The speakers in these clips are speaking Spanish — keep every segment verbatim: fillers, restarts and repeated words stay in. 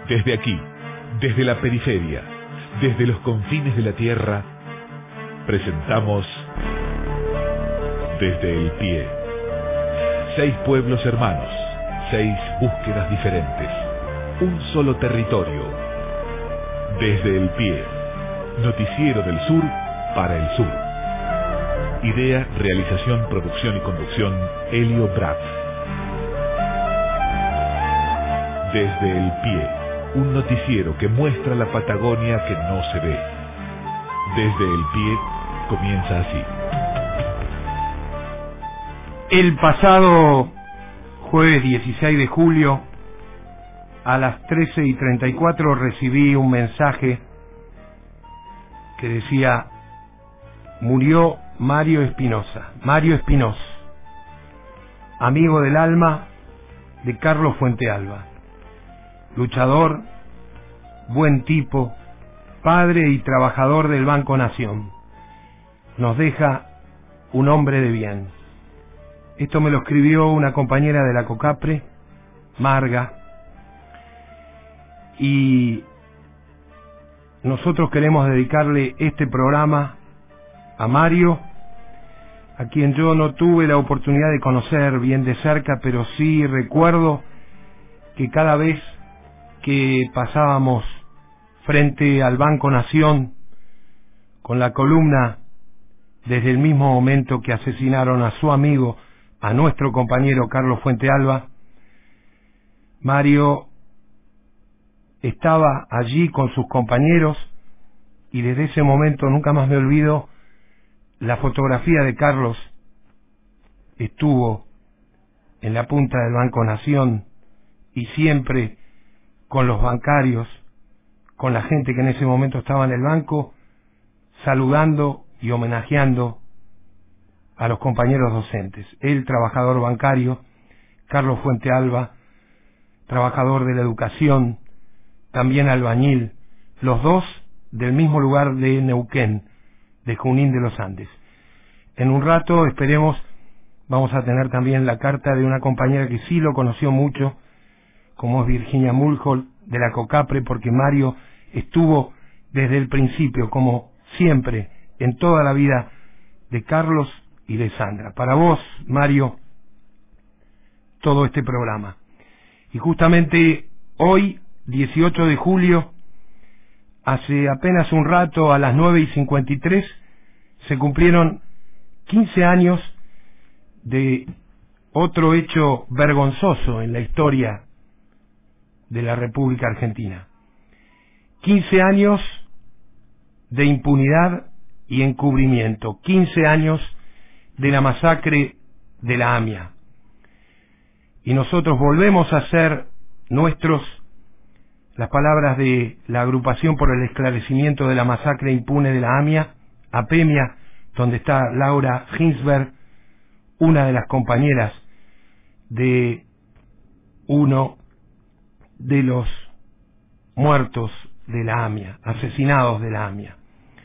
Desde aquí, desde la periferia, desde los confines de la tierra, presentamos Desde el Pie. Seis pueblos hermanos, seis búsquedas diferentes, un solo territorio. Desde el Pie, noticiero del sur para el sur. Idea, realización, producción y conducción, Helio Bratz. Desde el Pie, un noticiero que muestra la Patagonia que no se ve. Desde el Pie comienza así. El pasado jueves dieciséis de julio, a las trece y treinta y cuatro, recibí un mensaje que decía: murió Mario Espinosa. Mario Espinosa, amigo del alma de Carlos Fuentealba, luchador, buen tipo, padre y trabajador del Banco Nación. Nos deja un hombre de bien. Esto me lo escribió una compañera de la COCAPRE, Marga, y nosotros queremos dedicarle este programa a Mario, a quien yo no tuve la oportunidad de conocer bien de cerca, pero sí recuerdo que cada vez que pasábamos frente al Banco Nación con la columna desde el mismo momento que asesinaron a su amigo, a nuestro compañero Carlos Fuentealba, Mario estaba allí con sus compañeros, y desde ese momento nunca más me olvido la fotografía de Carlos. Estuvo en la punta del Banco Nación y siempre con los bancarios, con la gente que en ese momento estaba en el banco, saludando y homenajeando a los compañeros docentes. Él, trabajador bancario; Carlos Fuentealba, trabajador de la educación, también albañil, los dos del mismo lugar de Neuquén, de Junín de los Andes. En un rato, esperemos, vamos a tener también la carta de una compañera que sí lo conoció mucho, como es Virginia Mulhol, de la COCAPRE, porque Mario estuvo desde el principio, como siempre, en toda la vida de Carlos y de Sandra. Para vos, Mario, todo este programa. Y justamente hoy, dieciocho de julio, hace apenas un rato, a las nueve y cincuenta y tres, se cumplieron quince años de otro hecho vergonzoso en la historia de la República Argentina. quince años de impunidad y encubrimiento. quince años de la masacre de la AMIA. Y nosotros volvemos a hacer nuestros las palabras de la Agrupación por el Esclarecimiento de la Masacre Impune de la AMIA, APEMIA, donde está Laura Ginsberg, una de las compañeras de uno de los muertos de la AMIA, asesinados de la AMIA.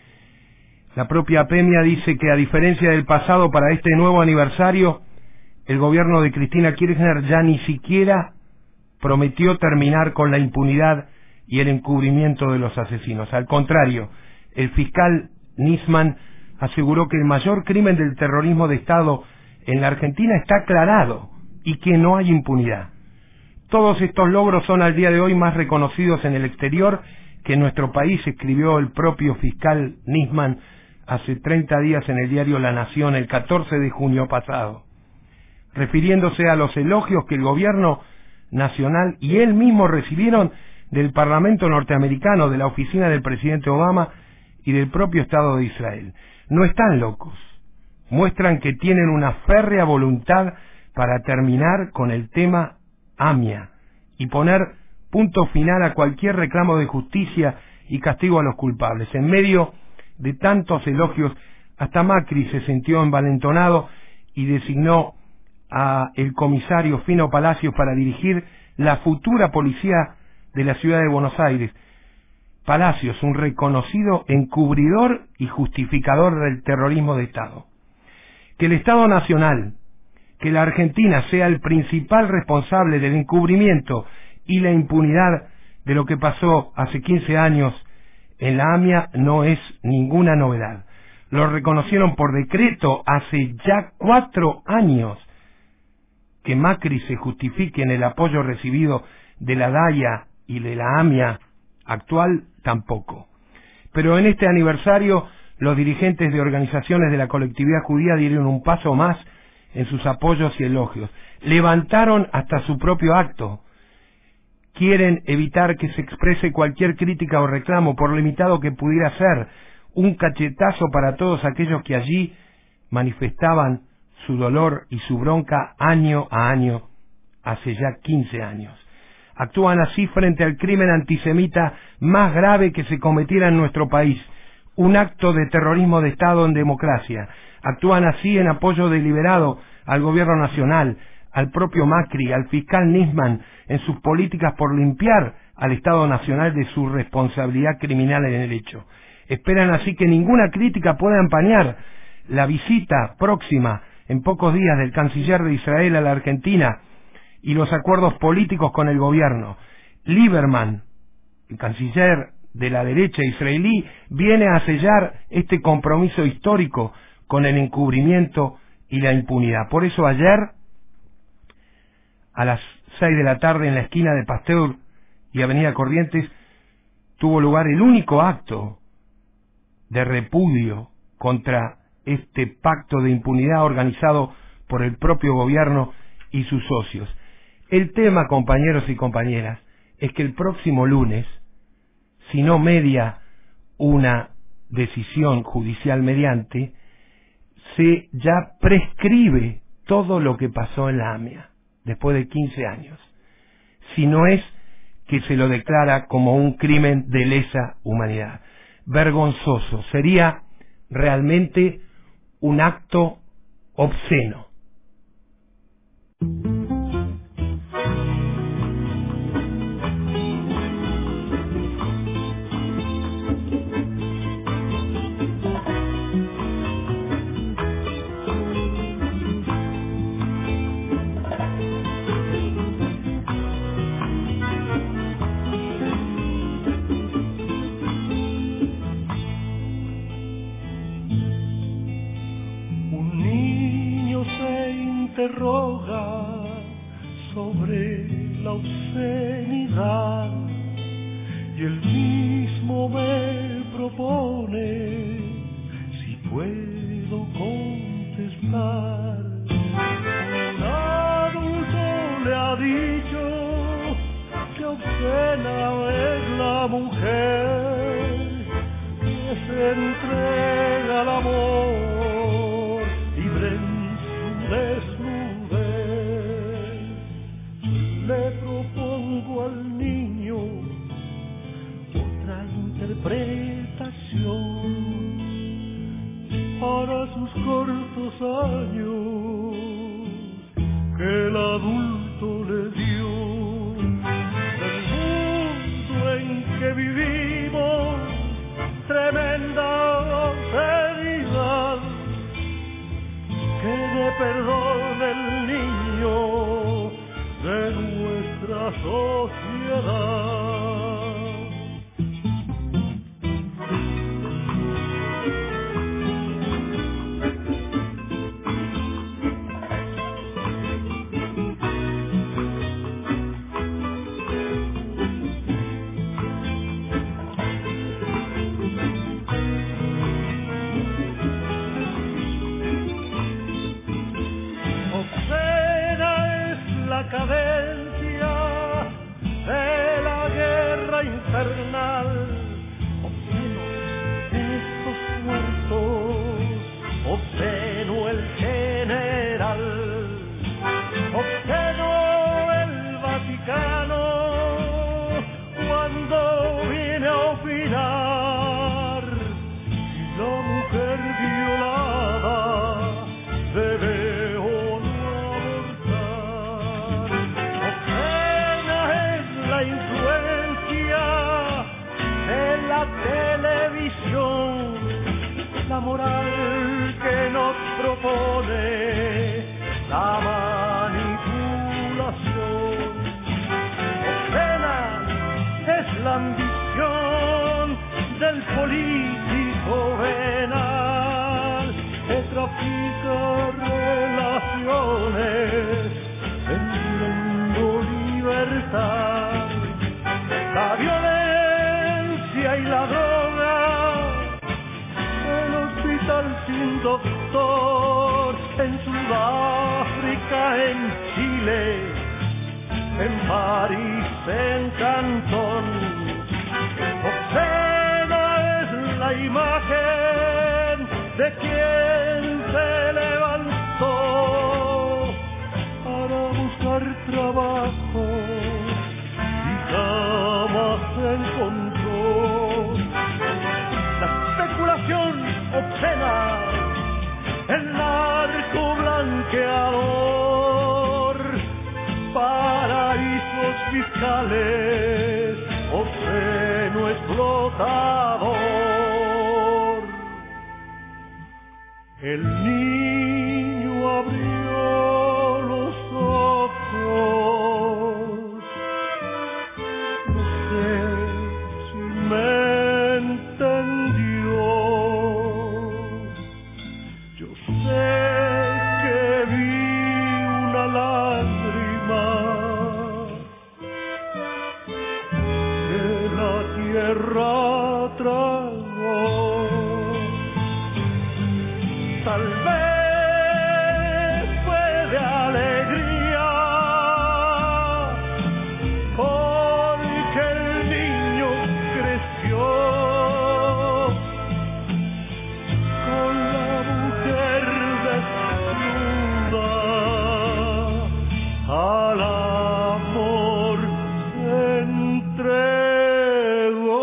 La propia APEMIA dice que, a diferencia del pasado, para este nuevo aniversario, el gobierno de Cristina Kirchner ya ni siquiera prometió terminar con la impunidad y el encubrimiento de los asesinos. Al contrario, el fiscal Nisman aseguró que el mayor crimen del terrorismo de Estado en la Argentina está aclarado y que no hay impunidad. Todos estos logros son al día de hoy más reconocidos en el exterior que en nuestro país, escribió el propio fiscal Nisman hace treinta días en el diario La Nación, el catorce de junio pasado, refiriéndose a los elogios que el gobierno nacional y él mismo recibieron del Parlamento norteamericano, de la oficina del presidente Obama y del propio Estado de Israel. No están locos, muestran que tienen una férrea voluntad para terminar con el tema AMIA y poner punto final a cualquier reclamo de justicia y castigo a los culpables. En medio de tantos elogios, hasta Macri se sintió envalentonado y designó a el comisario Fino Palacios para dirigir la futura policía de la ciudad de Buenos Aires. Palacios, un reconocido encubridor y justificador del terrorismo de Estado. Que el Estado Nacional, que la Argentina sea el principal responsable del encubrimiento y la impunidad de lo que pasó hace quince años en la AMIA no es ninguna novedad. Lo reconocieron por decreto hace ya cuatro años. Que Macri se justifique en el apoyo recibido de la DAIA y de la AMIA actual, tampoco. Pero en este aniversario, los dirigentes de organizaciones de la colectividad judía dieron un paso más en sus apoyos y elogios. Levantaron hasta su propio acto. Quieren evitar que se exprese cualquier crítica o reclamo, por limitado que pudiera ser, un cachetazo para todos aquellos que allí manifestaban su dolor y su bronca año a año, hace ya quince años. Actúan así frente al crimen antisemita más grave que se cometiera en nuestro país, un acto de terrorismo de Estado en democracia. Actúan así en apoyo deliberado al gobierno nacional, al propio Macri, al fiscal Nisman, en sus políticas por limpiar al Estado nacional de su responsabilidad criminal en el hecho. Esperan así que ninguna crítica pueda empañar la visita próxima en pocos días del canciller de Israel a la Argentina y los acuerdos políticos con el gobierno. Lieberman, el canciller de la derecha israelí, viene a sellar este compromiso histórico con el encubrimiento y la impunidad. Por eso ayer, a las seis de la tarde, en la esquina de Pasteur y Avenida Corrientes, tuvo lugar el único acto de repudio contra este pacto de impunidad organizado por el propio gobierno y sus socios. El tema, compañeros y compañeras, es que el próximo lunes, si no media una decisión judicial mediante, se ya prescribe todo lo que pasó en la AMIA, después de quince años, si no es que se lo declara como un crimen de lesa humanidad. Vergonzoso, sería realmente un acto obsceno. Interroga sobre la obscenidad y él mismo me propone si puedo contestar. Un adulto le ha dicho que obscena es la mujer que se entrega al amor libre en su desnudez. Le propongo al niño otra interpretación para sus cortos años que el adulto le dio. Del mundo en que vivimos, tremenda seriedad, que le perdone el niño de nuestra sociedad. Obscena es la cadencia de la guerra trágicas relaciones, vendiendo libertad, la violencia y la droga, el hospital sin doctor, en Sudáfrica, en Chile, en París, en Cantón. Obscena es la imagen de quien se levantó para buscar trabajo y jamás se encontró. La especulación obscena, el narco blanqueador, paraísos fiscales, obsceno explotador. El niño abrió los ojos, no sé si me entendió. Yo sé que vi una lágrima que la tierra tragó. Tal vez fue de alegría, porque el niño creció con la mujer desnuda, al amor se entregó.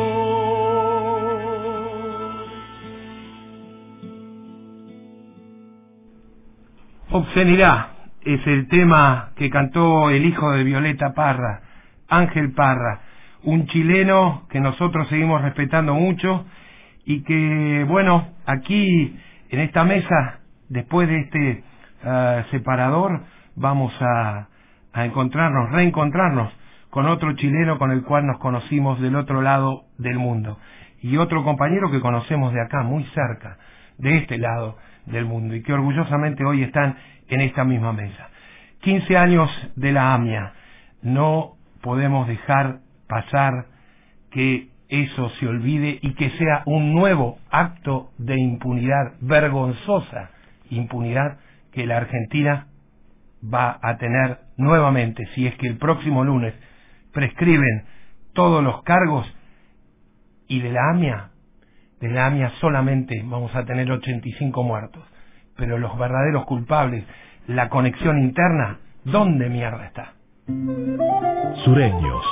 Obscenidad es el tema que cantó el hijo de Violeta Parra, Ángel Parra, un chileno que nosotros seguimos respetando mucho y que, bueno, aquí en esta mesa, después de este uh, separador, vamos a, a encontrarnos, reencontrarnos con otro chileno con el cual nos conocimos del otro lado del mundo y otro compañero que conocemos de acá, muy cerca, de este lado del mundo y que orgullosamente hoy están en esta misma mesa. quince años de la AMIA. No podemos dejar pasar que eso se olvide y que sea un nuevo acto de impunidad, vergonzosa impunidad, que la Argentina va a tener nuevamente, si es que el próximo lunes prescriben todos los cargos, y de la AMIA, de la AMIA solamente vamos a tener ochenta y cinco muertos, pero los verdaderos culpables, la conexión interna, ¿dónde mierda está? Sureños.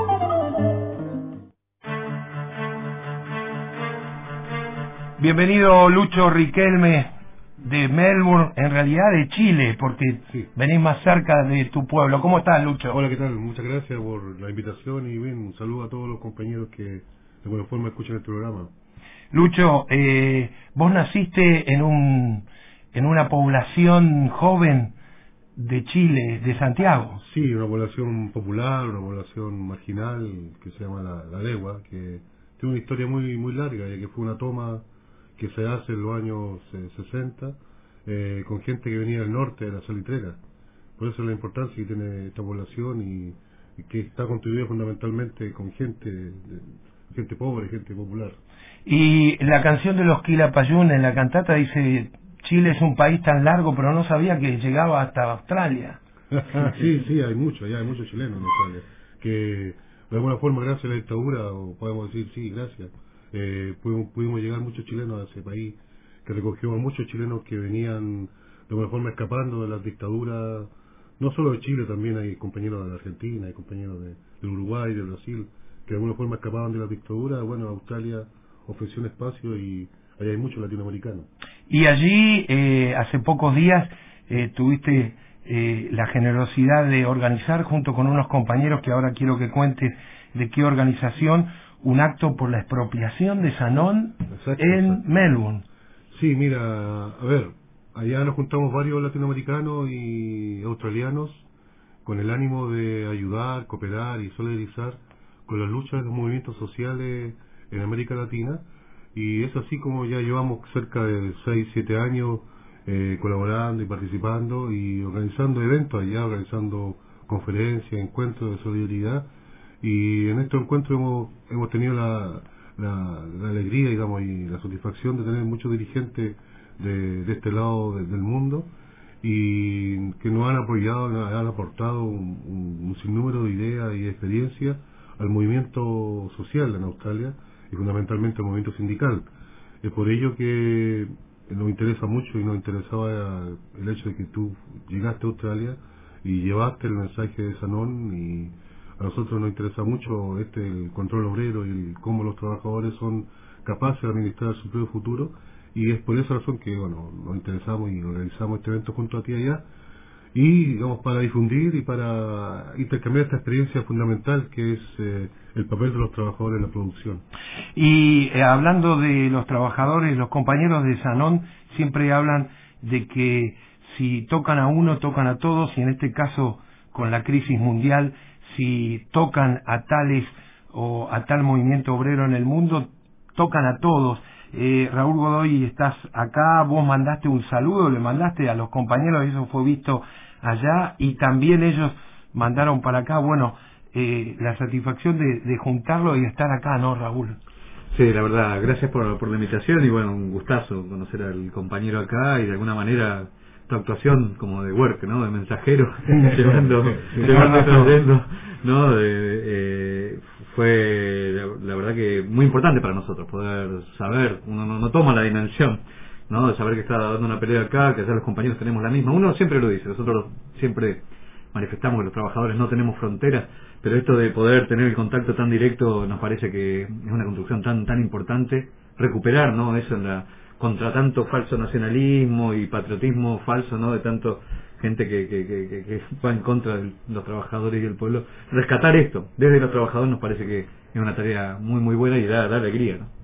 Bienvenido Lucho Riquelme de Melbourne, en realidad de Chile, porque sí, venís más cerca de tu pueblo. ¿Cómo estás, Lucho? Hola, ¿qué tal? Muchas gracias por la invitación y bien, un saludo a todos los compañeros que de alguna forma escuchan el programa. Lucho, eh, vos naciste en un en una población joven de Chile, de Santiago. Sí, una población popular, una población marginal que se llama La, la Legua, que tiene una historia muy muy larga, ya que fue una toma que se hace en los años eh, sesenta, eh, con gente que venía del norte de la Salitrera. Por eso la importancia que tiene esta población y, y que está constituida fundamentalmente con gente de, gente pobre, gente popular. Y la canción de los Quilapayún en la cantata dice: Chile es un país tan largo, pero no sabía que llegaba hasta Australia. Sí, sí, hay muchos, ya hay muchos chilenos en Australia, que de alguna forma, gracias a la dictadura, o podemos decir, sí, gracias, eh, pudimos, pudimos llegar muchos chilenos a ese país, que recogió a muchos chilenos que venían de alguna forma escapando de las dictaduras, no solo de Chile, también hay compañeros de la Argentina, hay compañeros de, del Uruguay, de Brasil, que de alguna forma escapaban de la dictadura. Bueno, Australia ofreció un espacio y allá hay muchos latinoamericanos. Y allí, eh, hace pocos días, eh, tuviste eh, la generosidad de organizar, junto con unos compañeros que ahora quiero que cuentes de qué organización, un acto por la expropiación de Sanón exacto, en exacto. Melbourne. Sí, mira, a ver, allá nos juntamos varios latinoamericanos y australianos con el ánimo de ayudar, cooperar y solidarizar con las luchas de los movimientos sociales en América Latina. y es así como ya llevamos cerca de seis siete años eh, colaborando y participando y organizando eventos allá, organizando conferencias, encuentros de solidaridad, y en estos encuentros hemos, hemos tenido la, la, la alegría, digamos, y la satisfacción de tener muchos dirigentes de, de este lado de, del mundo, y que nos han apoyado, nos han aportado un, un, un sinnúmero de ideas y experiencias al movimiento social en Australia y fundamentalmente al movimiento sindical. Es por ello que nos interesa mucho y nos interesaba el hecho de que tú llegaste a Australia y llevaste el mensaje de Sanón, y a nosotros nos interesa mucho este el control obrero y el, cómo los trabajadores son capaces de administrar su propio futuro, y es por esa razón que bueno nos interesamos y organizamos este evento junto a ti allá, y digamos para difundir y para intercambiar esta experiencia fundamental que es eh, el papel de los trabajadores en la producción. Y eh, hablando de los trabajadores, los compañeros de Sanón siempre hablan de que si tocan a uno, tocan a todos, y en este caso con la crisis mundial, si tocan a tales o a tal movimiento obrero en el mundo, tocan a todos. Eh, Raúl Godoy, estás acá, vos mandaste un saludo, le mandaste a los compañeros, eso fue visto allá, y también ellos mandaron para acá, bueno, eh, la satisfacción de, de juntarlo y estar acá, ¿no, Raúl? Sí, la verdad, gracias por, por la invitación, y bueno, un gustazo conocer al compañero acá, y de alguna manera tu actuación como de work, ¿no? De mensajero, llevando, llevando, trayendo, ¿no? De, eh, fue la, la verdad que muy importante para nosotros poder saber, uno no, no toma la dimensión, ¿no? De saber que está dando una pelea acá, que allá los compañeros tenemos la misma. Uno siempre lo dice, nosotros siempre manifestamos que los trabajadores no tenemos fronteras, pero esto de poder tener el contacto tan directo nos parece que es una construcción tan tan importante, recuperar, ¿no? Eso en la contra tanto falso nacionalismo y patriotismo falso, ¿no? De tanto gente que, que, que, que, que va en contra de los trabajadores y el pueblo. Rescatar esto desde los trabajadores nos parece que es una tarea muy muy buena y da, da alegría, ¿no?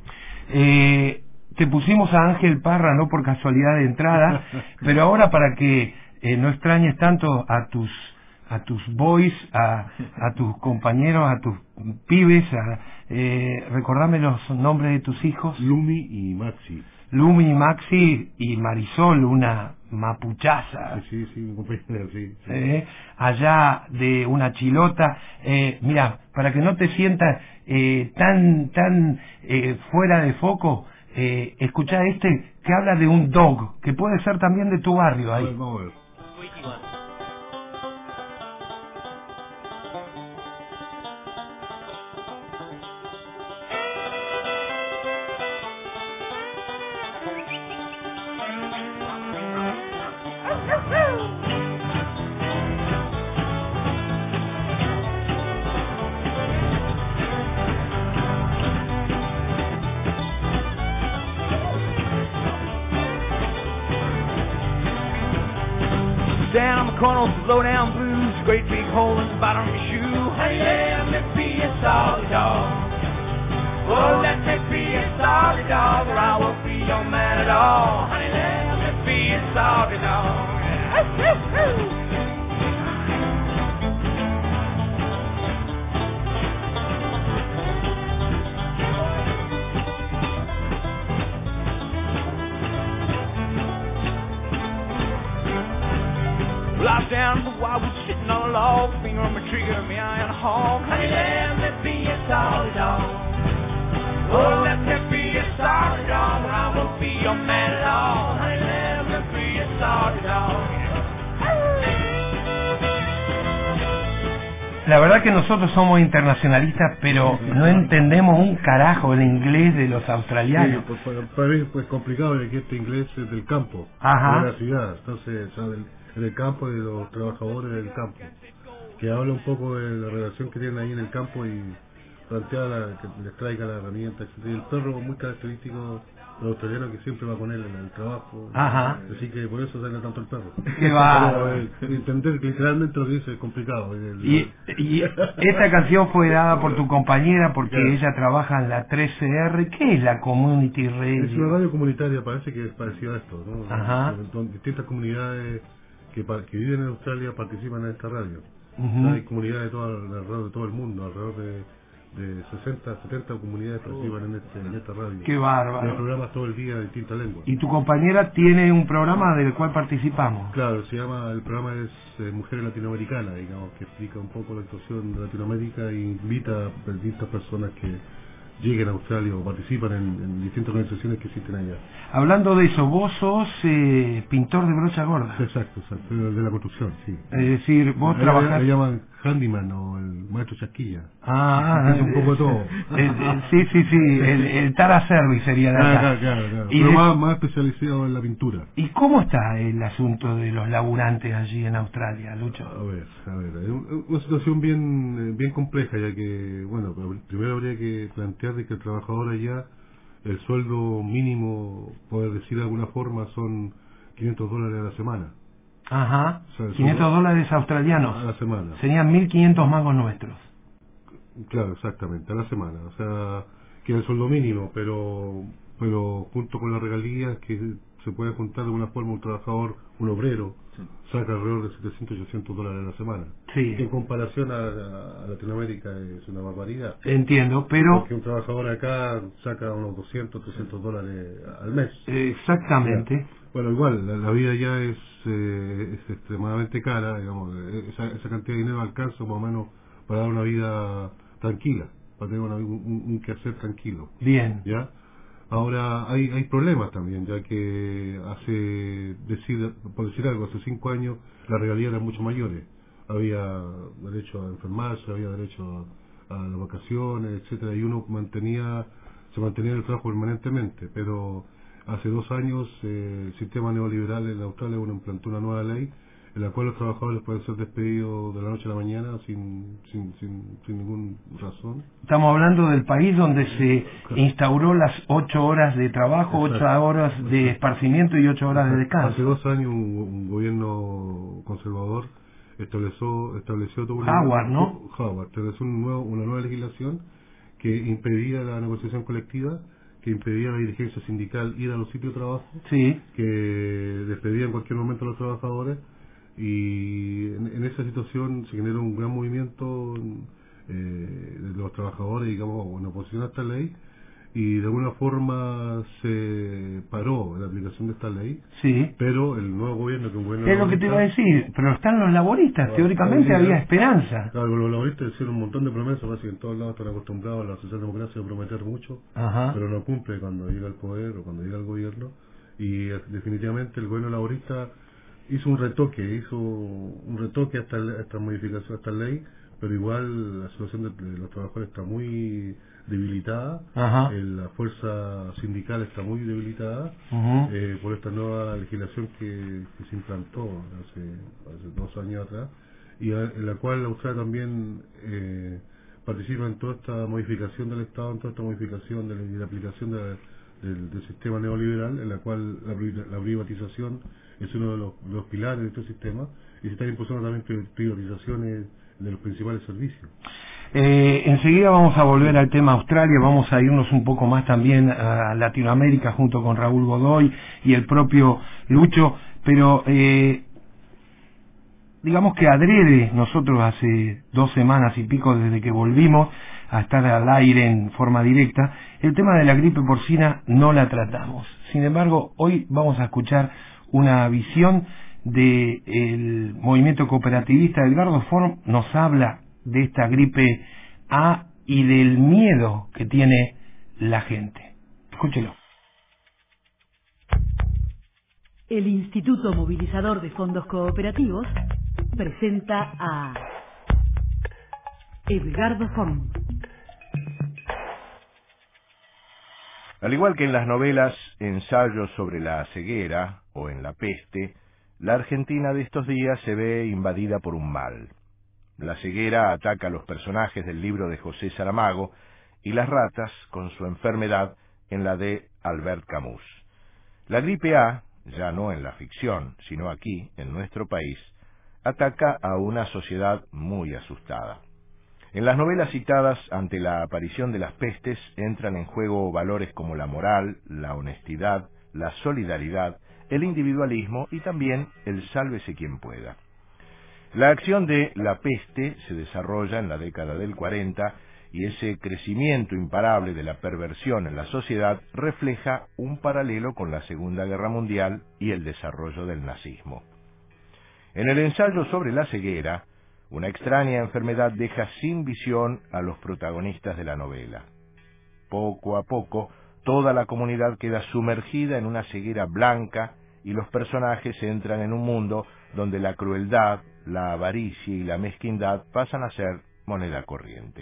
Eh, te pusimos a Ángel Parra no por casualidad de entrada, pero ahora para que eh, no extrañes tanto a tus a tus boys, a, a tus compañeros, a tus pibes, a, eh, recordame los nombres de tus hijos. Lumi y Maxi. Lumi, Maxi y Marisol, una mapuchaza. Sí, sí, mi compañera, sí. sí. Eh, allá de una chilota. Eh, mira, para que no te sientas eh, tan tan eh, fuera de foco, eh, escuchá este que habla de un dog, que puede ser también de tu barrio ahí. Vamos a ver. Down the corner, low down blues, great big hole in the bottom of your shoe. Honey, let me be a solid dog. Oh, let me be a solid dog, or I won't be your man at all. Honey, let me be a solid dog. Lie down in the wildwood, sitting on a log, finger on my trigger, me eye on a hog. Honey, let me be a solid dog. Oh, let me be a solid dog, or I won't be your man at all. Honey, let me be a solid dog. La verdad que nosotros somos internacionalistas, pero no entendemos un carajo el inglés de los australianos. Sí, pues, para, para mí pues complicado que este inglés es del campo, Ajá. de la ciudad, entonces, o sea, del, del campo y de los trabajadores del campo, que habla un poco de la relación que tienen ahí en el campo y plantea la, que les traiga la herramienta, etcétera. Y el perro muy característico de los australianos, que siempre va con él en el trabajo. Ajá. Así que por eso sale tanto el perro. Qué va. Pero, eh, entender literalmente lo que dice es complicado. El, Y, y esta canción fue dada por tu compañera porque Claro. ella trabaja en la trece R. ¿Qué es la Community Radio? Es una radio comunitaria, parece que es parecido a esto, ¿no? Ajá. Donde distintas comunidades que, pa- que viven en Australia participan en esta radio. Ujú. Hay comunidades de todo, alrededor de todo el mundo, alrededor de, de sesenta, setenta comunidades participan en, este, en esta radio. Qué bárbaro. Hay programas todo el día de distintas lenguas. Y tu compañera tiene un programa del cual participamos. Claro, se llama, el programa es eh, Mujeres Latinoamericanas, digamos, que explica un poco la situación de Latinoamérica e invita a distintas personas que lleguen a Australia o participan en, en distintas organizaciones que existen allá. Hablando de eso, vos sos eh, pintor de brocha gorda. Exacto, exacto, de la construcción, sí. Es decir, vos Ahí trabajás... le llaman handyman o el maestro chasquilla. Ah, es un poco de todo. Eh, eh, sí, sí, sí, el, el Tara Service sería de acá. Claro, claro, claro. Y Pero de- más, más especializado en la pintura. ¿Y cómo está el asunto de los laburantes allí en Australia, Lucho? A ver, a ver, es un- una situación bien bien compleja, ya que, bueno, primero habría que plantear de que el trabajador allá, el sueldo mínimo, poder decir de alguna forma, son quinientos dólares a la semana. Ajá, O sea, el quinientos sueldo- dólares A australianos. la semana. Serían mil quinientos mangos nuestros. Claro, exactamente, a la semana. O sea, que es el sueldo mínimo, pero pero junto con las regalías que se puede juntar de alguna forma un trabajador, un obrero, Sí. saca alrededor de setecientos, ochocientos dólares a la semana. Sí. Que en comparación a, a Latinoamérica es una barbaridad. Entiendo, pero... Porque un trabajador acá saca unos doscientos, trescientos dólares al mes. Exactamente. Bueno, igual, la, la vida ya es, eh, es extremadamente cara, digamos, eh, esa, esa cantidad de dinero alcanza más o menos para dar una vida tranquila, para tener una- un, un quehacer tranquilo, Bien. ¿ya? Ahora, hay, hay problemas también, ya que hace, decir, por decir algo, hace cinco años las regalías eran mucho mayores. Había derecho a enfermarse, había derecho a, a las vacaciones, etcétera, y uno mantenía, se mantenía en el trabajo permanentemente, pero hace dos años eh, el sistema neoliberal en Australia uno implantó una nueva ley en la cual los trabajadores pueden ser despedidos de la noche a la mañana sin, sin, sin, sin ninguna razón. Estamos hablando del país donde se instauró las ocho horas de trabajo, Exacto. ocho horas de esparcimiento y ocho horas de Hace descanso. dos años un, un gobierno conservador estableció, estableció todo una, Howard, ¿no? Howard, estableció un nuevo, una nueva legislación que impedía la negociación colectiva, que impedía a la dirigencia sindical ir a los sitios de trabajo, Sí. que despedía en cualquier momento a los trabajadores, y en, en esa situación se generó un gran movimiento eh, de los trabajadores, digamos, en oposición a esta ley, y de alguna forma se paró la aplicación de esta ley, Sí. pero el nuevo gobierno, que es un gobierno Es lo que te iba a laborista, decir, pero están los laboristas, teóricamente había esperanza. claro, los laboristas hicieron un montón de promesas, parece que en todos lados están acostumbrados a la socialdemocracia a prometer mucho, Ajá. pero no cumple cuando llega al poder o cuando llega al gobierno, y eh, definitivamente el gobierno laborista hizo un retoque, hizo un retoque a esta, a esta modificación, a esta ley, pero igual la situación de, de los trabajadores está muy debilitada, Ajá. eh, la fuerza sindical está muy debilitada, Ujú. eh, por esta nueva legislación que, que se implantó hace, hace dos años atrás, y a- en la cual Australia también eh, participa en toda esta modificación del Estado, en toda esta modificación de la, de la aplicación de- del, del sistema neoliberal, en la cual la, pri- la privatización es uno de los, de los pilares de este sistema, y se están impulsando también pri- privatizaciones de los principales servicios. Eh, enseguida vamos a volver al tema Australia, vamos a irnos un poco más también a Latinoamérica junto con Raúl Godoy y el propio Lucho, pero eh, digamos que adrede, nosotros hace dos semanas y pico desde que volvimos a estar al aire en forma directa, el tema de la gripe porcina no la tratamos. Sin embargo, hoy vamos a escuchar una visión del movimiento cooperativista. Edgardo Form nos habla de esta gripe A y del miedo que tiene la gente. Escúchelo. El Instituto Movilizador de Fondos Cooperativos presenta a Edgardo Form. Al igual que en las novelas Ensayos sobre la ceguera o en la peste, la Argentina de estos días se ve invadida por un mal. La ceguera ataca a los personajes del libro de José Saramago y las ratas, con su enfermedad, en la de Albert Camus. La gripe A, ya no en la ficción, sino aquí, en nuestro país, ataca a una sociedad muy asustada. En las novelas citadas, ante la aparición de las pestes, entran en juego valores como la moral, la honestidad, la solidaridad, el individualismo y también el sálvese quien pueda. La acción de La peste se desarrolla en la década del cuarenta y ese crecimiento imparable de la perversión en la sociedad refleja un paralelo con la Segunda Guerra Mundial y el desarrollo del nazismo. En el ensayo sobre la ceguera, una extraña enfermedad deja sin visión a los protagonistas de la novela. Poco a poco, toda la comunidad queda sumergida en una ceguera blanca y los personajes entran en un mundo donde la crueldad, la avaricia y la mezquindad pasan a ser moneda corriente.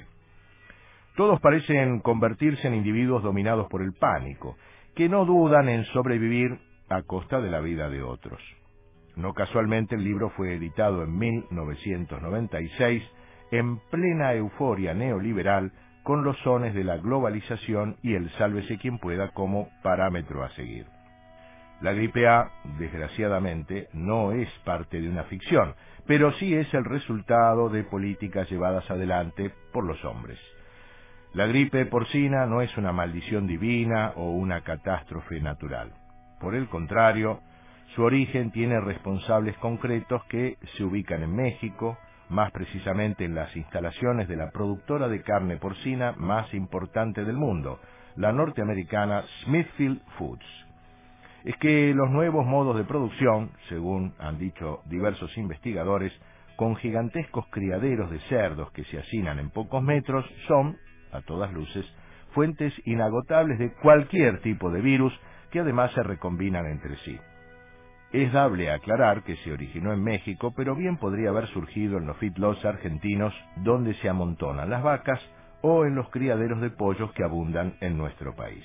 Todos parecen convertirse en individuos dominados por el pánico, que no dudan en sobrevivir a costa de la vida de otros. No casualmente el libro fue editado en mil novecientos noventa y seis, en plena euforia neoliberal, con los sones de la globalización y el sálvese quien pueda como parámetro a seguir. La gripe A, desgraciadamente, no es parte de una ficción, pero sí es el resultado de políticas llevadas adelante por los hombres. La gripe porcina no es una maldición divina o una catástrofe natural. Por el contrario, su origen tiene responsables concretos que se ubican en México, más precisamente en las instalaciones de la productora de carne porcina más importante del mundo, la norteamericana Smithfield Foods. Es que los nuevos modos de producción, según han dicho diversos investigadores, con gigantescos criaderos de cerdos que se hacinan en pocos metros, son, a todas luces, fuentes inagotables de cualquier tipo de virus que además se recombinan entre sí. Es dable aclarar que se originó en México, pero bien podría haber surgido en los feedlots argentinos donde se amontonan las vacas o en los criaderos de pollos que abundan en nuestro país.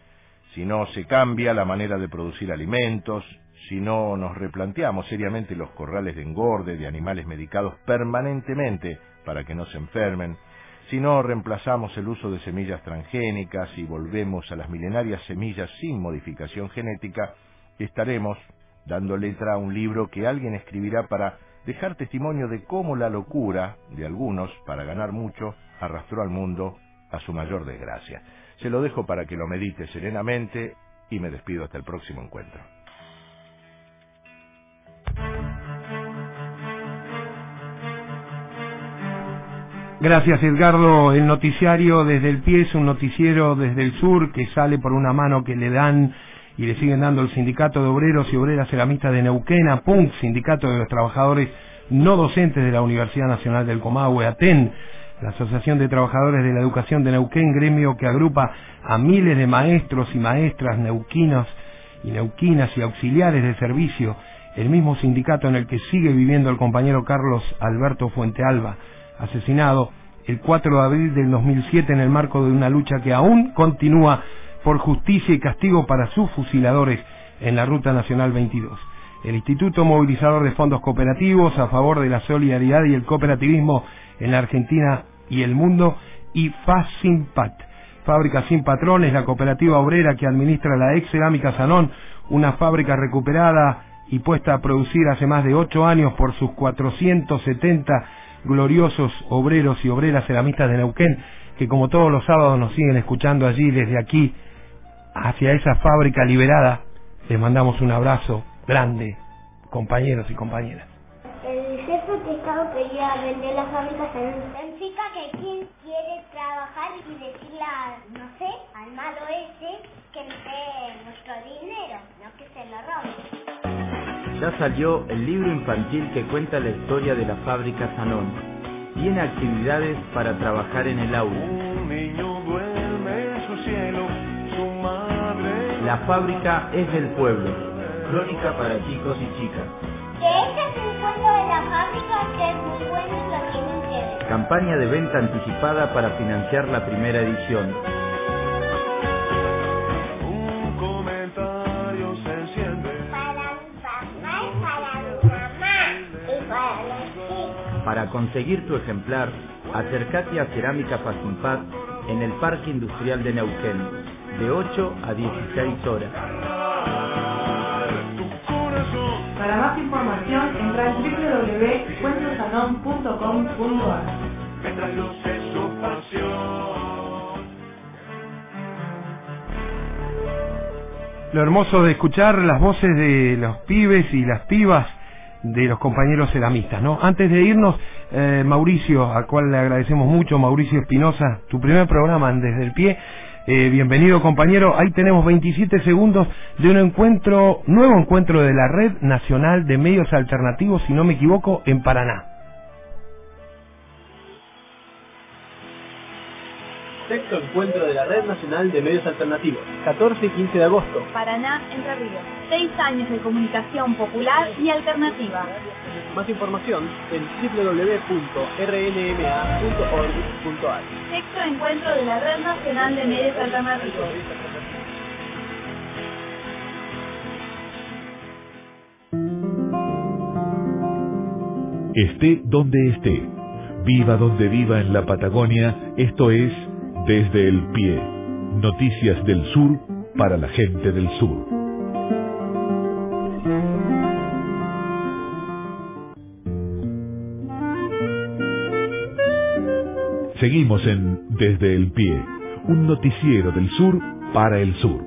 Si no se cambia la manera de producir alimentos, si no nos replanteamos seriamente los corrales de engorde de animales medicados permanentemente para que no se enfermen, si no reemplazamos el uso de semillas transgénicas y volvemos a las milenarias semillas sin modificación genética, estaremos dando letra a un libro que alguien escribirá para dejar testimonio de cómo la locura de algunos, para ganar mucho, arrastró al mundo a su mayor desgracia. Se lo dejo para que lo medite serenamente y me despido hasta el próximo encuentro. Gracias, Edgardo. El noticiario Desde el Pie es un noticiero desde el sur que sale por una mano que le dan y le siguen dando el Sindicato de Obreros y Obreras Ceramistas de Neuquén, APUNC, Sindicato de los Trabajadores No Docentes de la Universidad Nacional del Comahue, ATEN, la Asociación de Trabajadores de la Educación de Neuquén, gremio que agrupa a miles de maestros y maestras neuquinos y neuquinas y auxiliares de servicio, el mismo sindicato en el que sigue viviendo el compañero Carlos Alberto Fuentealba, asesinado el cuatro de abril del dos mil siete en el marco de una lucha que aún continúa por justicia y castigo para sus fusiladores en la Ruta Nacional veintidós. El Instituto Movilizador de Fondos Cooperativos a favor de la solidaridad y el cooperativismo en la Argentina y el mundo, y FASIMPAT, Fábrica Sin Patrones, la cooperativa obrera que administra la ex cerámica Sanón, una fábrica recuperada y puesta a producir hace más de ocho años por sus cuatrocientos setenta gloriosos obreros y obreras ceramistas de Neuquén, que como todos los sábados nos siguen escuchando allí. Desde aquí hacia esa fábrica liberada les mandamos un abrazo grande, compañeros y compañeras. El jefe de Estado quería vender las fábricas en significa que quien quiere trabajar y decirle a, no sé, al malo ese que nos dé nuestro dinero, no que se lo robe. Ya salió el libro infantil que cuenta la historia de la fábrica Sanón. Tiene actividades para trabajar en el aula. Un niño duerme en su cielo, su madre. La fábrica es del pueblo. Crónica para chicos y chicas. Que este es el cuento de la fábrica, que es muy bueno y lo tienen que ver. Campaña de venta anticipada para financiar la primera edición. Un comentario se enciende. Para mi papá y para mi mamá y para los chicos. Para conseguir tu ejemplar, acércate a Cerámica Fasimpat en el Parque Industrial de Neuquén, de ocho a dieciséis horas. Para más información, entra en doble u doble u doble u punto encuentro sanón punto com punto a r. Mientras luce su pasión. Lo hermoso de escuchar las voces de los pibes y las pibas de los compañeros ceramistas, ¿no? Antes de irnos, eh, Mauricio, al cual le agradecemos mucho, Mauricio Espinosa, tu primer programa en Desde el Pie. Eh, bienvenido, compañero. Ahí tenemos veintisiete segundos de un encuentro, nuevo encuentro de la Red Nacional de Medios Alternativos, si no me equivoco, en Paraná. Sexto encuentro de la Red Nacional de Medios Alternativos, catorce y quince de agosto. Paraná, Entre Ríos. Seis años de comunicación popular y alternativa. Más información en doble u doble u doble u punto r n m a punto org punto a r. Sexto encuentro de la Red Nacional de Medios Alternativos. Esté donde esté, viva donde viva en la Patagonia, esto es Desde el Pie, noticias del sur para la gente del sur. Seguimos en Desde el Pie, un noticiero del sur para el sur.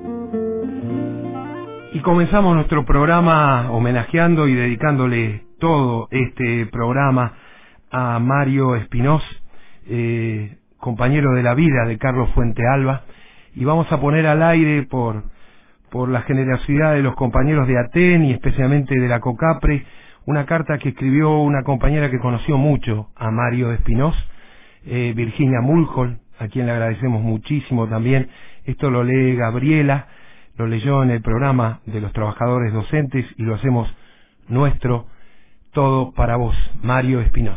Y comenzamos nuestro programa homenajeando y dedicándole todo este programa a Mario Espinoz, eh, compañero de la vida de Carlos Fuentealba, y vamos a poner al aire por, por la generosidad de los compañeros de ATEN y especialmente de la COCAPRE, una carta que escribió una compañera que conoció mucho a Mario Espinoz, eh, Virginia Mulhol, a quien le agradecemos muchísimo también. Esto lo lee Gabriela, lo leyó en el programa de los trabajadores docentes y lo hacemos nuestro. Todo para vos, Mario Espinoz.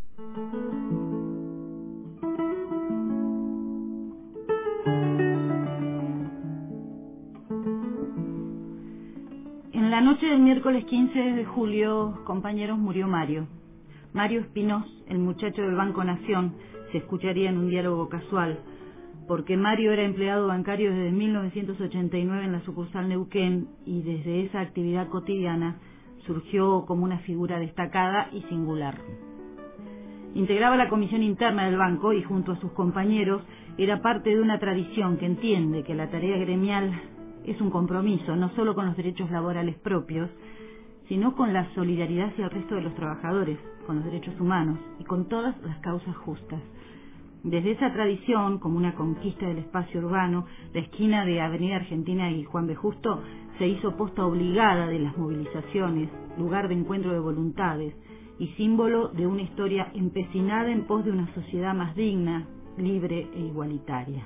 En la noche del miércoles quince de julio, compañeros, murió Mario. Mario Espinoz, el muchacho del Banco Nación, se escucharía en un diálogo casual, porque Mario era empleado bancario desde mil novecientos ochenta y nueve en la sucursal Neuquén y desde esa actividad cotidiana surgió como una figura destacada y singular. Integraba la comisión interna del banco y junto a sus compañeros era parte de una tradición que entiende que la tarea gremial es un compromiso no solo con los derechos laborales propios, sino con la solidaridad hacia el resto de los trabajadores, con los derechos humanos y con todas las causas justas. Desde esa tradición, como una conquista del espacio urbano, la esquina de Avenida Argentina y Juan B. Justo se hizo posta obligada de las movilizaciones, lugar de encuentro de voluntades y símbolo de una historia empecinada en pos de una sociedad más digna, libre e igualitaria.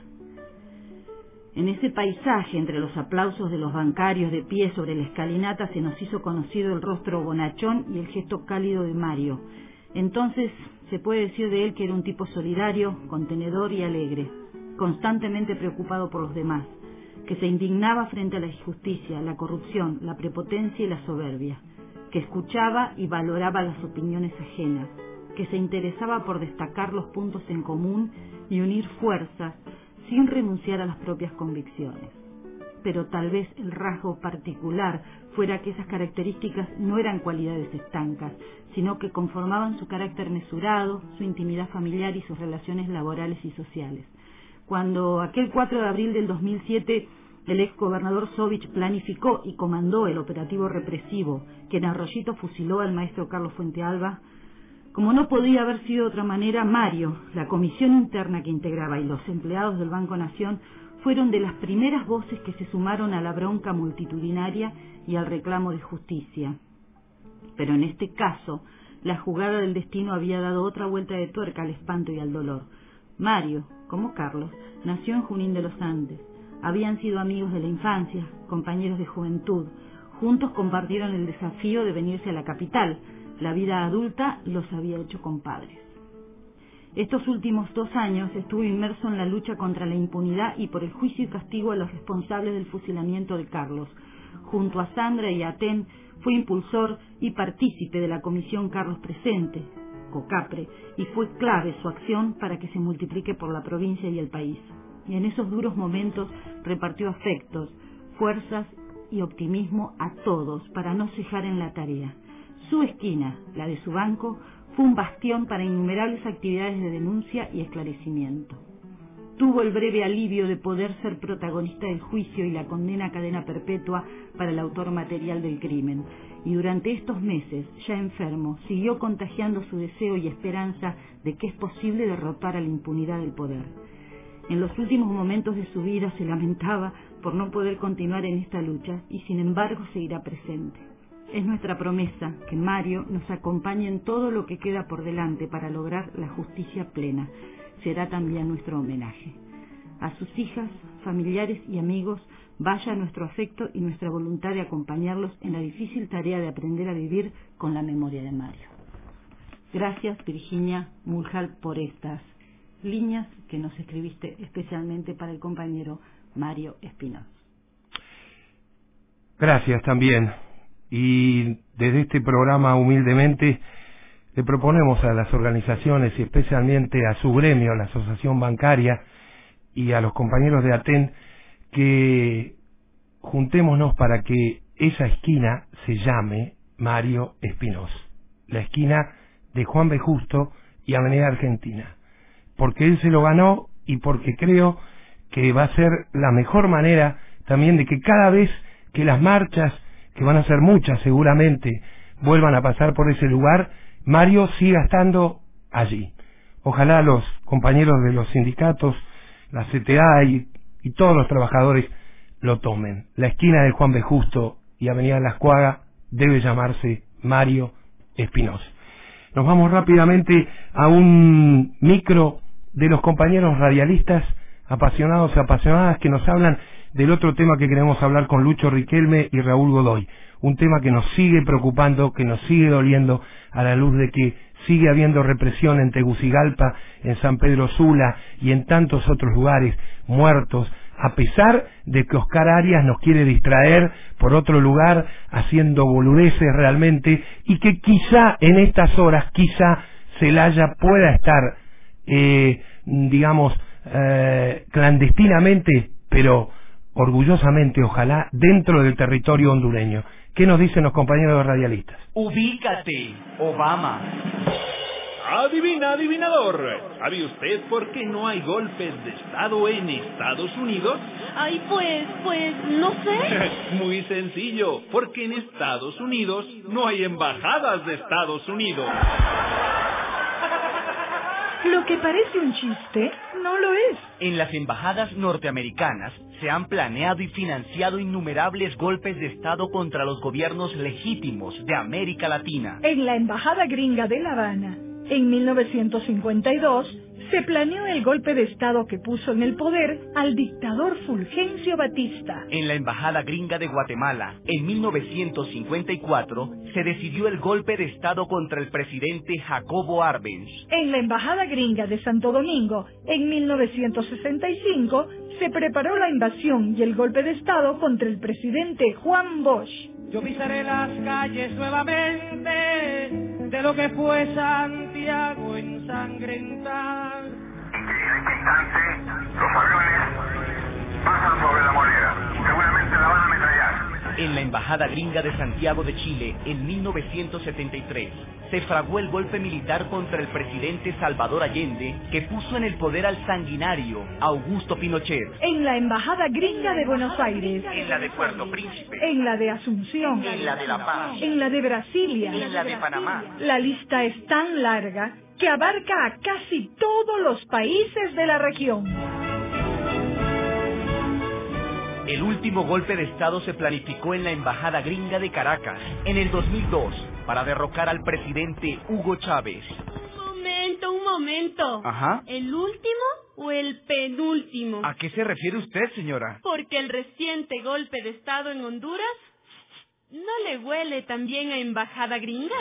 En ese paisaje, entre los aplausos de los bancarios de pie sobre la escalinata, se nos hizo conocido el rostro bonachón y el gesto cálido de Mario. Entonces se puede decir de él que era un tipo solidario, contenedor y alegre, constantemente preocupado por los demás, que se indignaba frente a la injusticia, la corrupción, la prepotencia y la soberbia, que escuchaba y valoraba las opiniones ajenas, que se interesaba por destacar los puntos en común y unir fuerzas sin renunciar a las propias convicciones. Pero tal vez el rasgo particular fuera que esas características no eran cualidades estancas, sino que conformaban su carácter mesurado, su intimidad familiar y sus relaciones laborales y sociales. Cuando aquel cuatro de abril del dos mil siete el ex gobernador Sovich planificó y comandó el operativo represivo que en Arroyito fusiló al maestro Carlos Fuentealba, como no podía haber sido de otra manera, Mario, la comisión interna que integraba y los empleados del Banco Nación fueron de las primeras voces que se sumaron a la bronca multitudinaria y al reclamo de justicia. Pero en este caso, la jugada del destino había dado otra vuelta de tuerca al espanto y al dolor. Mario, como Carlos, nació en Junín de los Andes. Habían sido amigos de la infancia, compañeros de juventud. Juntos compartieron el desafío de venirse a la capital. La vida adulta los había hecho compadres. Estos últimos dos años estuvo inmerso en la lucha contra la impunidad y por el juicio y castigo a los responsables del fusilamiento de Carlos. Junto a Sandra y a Aten fue impulsor y partícipe de la Comisión Carlos Presente, COCAPRE, y fue clave su acción para que se multiplique por la provincia y el país. Y en esos duros momentos repartió afectos, fuerzas y optimismo a todos para no cejar en la tarea. Su esquina, la de su banco, fue un bastión para innumerables actividades de denuncia y esclarecimiento. tuvo el breve alivio de poder ser protagonista del juicio y la condena a cadena perpetua para el autor material del crimen. Y durante estos meses, ya enfermo, siguió contagiando su deseo y esperanza de que es posible derrotar a la impunidad del poder. En los últimos momentos de su vida se lamentaba por no poder continuar en esta lucha y sin embargo seguirá presente. Es nuestra promesa que Mario nos acompañe en todo lo que queda por delante para lograr la justicia plena. Será también nuestro homenaje. A sus hijas, familiares y amigos, vaya nuestro afecto y nuestra voluntad de acompañarlos en la difícil tarea de aprender a vivir con la memoria de Mario. Gracias, Virginia Mulhall, por estas líneas que nos escribiste especialmente para el compañero Mario Espinosa. Gracias también. Y desde este programa, humildemente, le proponemos a las organizaciones y especialmente a su gremio, la Asociación Bancaria, y a los compañeros de ATEN, que juntémonos para que esa esquina se llame Mario Espinosa, la esquina de Juan B. Justo y Avenida Argentina, porque él se lo ganó y porque creo que va a ser la mejor manera también de que cada vez que las marchas, que van a ser muchas seguramente, vuelvan a pasar por ese lugar, Mario siga estando allí. Ojalá los compañeros de los sindicatos, la C T A y, y todos los trabajadores lo tomen. La esquina de Juan B. Justo y Avenida Las Cuagas debe llamarse Mario Espinosa. Nos vamos rápidamente a un micro de los compañeros radialistas apasionados y apasionadas que nos hablan del otro tema que queremos hablar con Lucho Riquelme y Raúl Godoy. Un tema que nos sigue preocupando, que nos sigue doliendo a la luz de que sigue habiendo represión en Tegucigalpa, en San Pedro Sula y en tantos otros lugares, muertos, a pesar de que Oscar Arias nos quiere distraer por otro lugar haciendo boludeces realmente, y que quizá en estas horas, quizá Celaya pueda estar, eh, digamos, eh, clandestinamente, pero orgullosamente, ojalá, dentro del territorio hondureño. ¿Qué nos dicen los compañeros de radialistas? Ubícate, Obama. Adivina, adivinador. ¿Sabe usted por qué no hay golpes de Estado en Estados Unidos? Ay, pues, pues, no sé. Muy sencillo, porque en Estados Unidos no hay embajadas de Estados Unidos. Lo que parece un chiste, no lo es. En las embajadas norteamericanas se han planeado y financiado innumerables golpes de Estado contra los gobiernos legítimos de América Latina. En la embajada gringa de La Habana, en mil novecientos cincuenta y dos, se planeó el golpe de Estado que puso en el poder al dictador Fulgencio Batista. En la embajada gringa de Guatemala, en mil novecientos cincuenta y cuatro, se decidió el golpe de Estado contra el presidente Jacobo Arbenz. En la embajada gringa de Santo Domingo, en mil novecientos sesenta y cinco, se preparó la invasión y el golpe de Estado contra el presidente Juan Bosch. Yo pisaré las calles nuevamente de lo que fue Santiago ensangrentar. En este instante, los aviones pasan sobre la moneda. Seguramente la van a ametrallar. En la embajada gringa de Santiago de Chile, en mil novecientos setenta y tres, se fraguó el golpe militar contra el presidente Salvador Allende, que puso en el poder al sanguinario Augusto Pinochet. En la embajada gringa de Buenos Aires, en la de Puerto Príncipe, en la de Asunción, en la de La Paz, en la de Brasilia, en la de Panamá. La lista es tan larga que abarca a casi todos los países de la región. El último golpe de Estado se planificó en la embajada gringa de Caracas, en el dos mil dos, para derrocar al presidente Hugo Chávez. Un momento, un momento. Ajá. ¿El último o el penúltimo? ¿A qué se refiere usted, señora? Porque el reciente golpe de Estado en Honduras no le huele también a embajada gringa.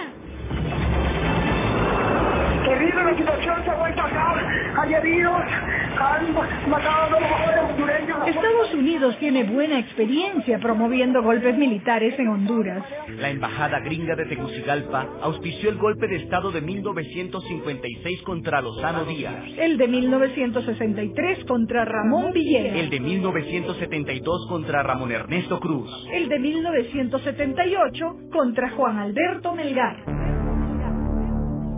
Terrible, la situación se ha vuelto a dar. Hay heridos, han matado a los jóvenes hondureños. Estados Unidos tiene buena experiencia promoviendo golpes militares en Honduras. La embajada gringa de Tegucigalpa auspició el golpe de Estado de mil novecientos cincuenta y seis contra Lozano Díaz. El de mil novecientos sesenta y tres contra Ramón Villera. El de mil novecientos setenta y dos contra Ramón Ernesto Cruz. El de mil novecientos setenta y ocho contra Juan Alberto Melgar.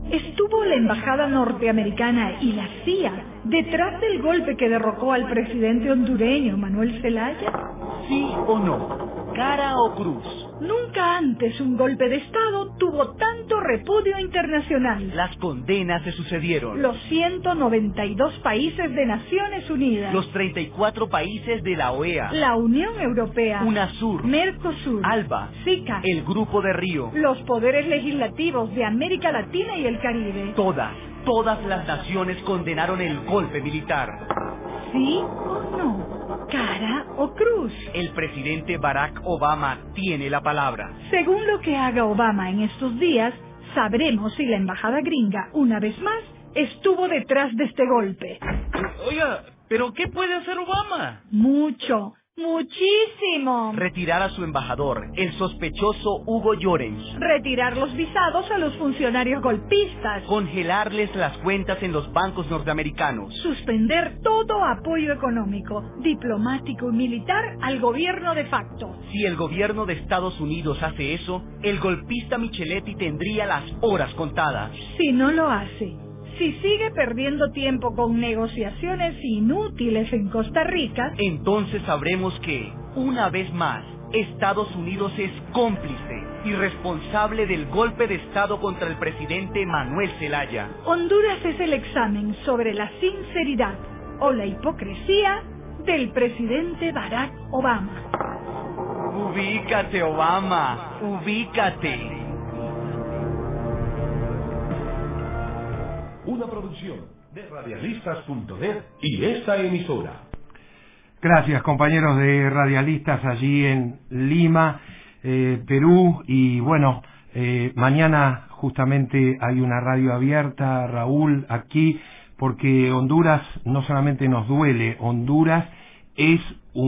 ¿Estuvo la embajada norteamericana y la C I A detrás del golpe que derrocó al presidente hondureño Manuel Zelaya? ¿Sí o no? ¿Cara o cruz? Nunca antes un golpe de Estado tuvo tanto repudio internacional. Las condenas se sucedieron. Los ciento noventa y dos países de Naciones Unidas. Los treinta y cuatro países de la O E A. La Unión Europea. UNASUR. Mercosur. ALBA. SICA. El Grupo de Río. Los poderes legislativos de América Latina y el Caribe. Todas, todas las naciones condenaron el golpe militar. ¿Sí o no? ¿Cara o cruz? El presidente Barack Obama tiene la palabra. Según lo que haga Obama en estos días, sabremos si la embajada gringa, una vez más, estuvo detrás de este golpe. Oiga, ¿pero qué puede hacer Obama? Mucho. Muchísimo. Retirar a su embajador, el sospechoso Hugo Llorens. Retirar los visados a los funcionarios golpistas. Congelarles las cuentas en los bancos norteamericanos. Suspender todo apoyo económico, diplomático y militar al gobierno de facto. Si el gobierno de Estados Unidos hace eso, el golpista Micheletti tendría las horas contadas. Si no lo hace, si sigue perdiendo tiempo con negociaciones inútiles en Costa Rica, entonces sabremos que, una vez más, Estados Unidos es cómplice y responsable del golpe de Estado contra el presidente Manuel Zelaya. Honduras es el examen sobre la sinceridad o la hipocresía del presidente Barack Obama. Ubícate, Obama, ubícate. Una producción de radialistas punto net y esta emisora. Gracias, compañeros de radialistas allí en Lima, eh, Perú. Y bueno, eh, mañana justamente hay una radio abierta, Raúl, aquí, porque Honduras no solamente nos duele, Honduras es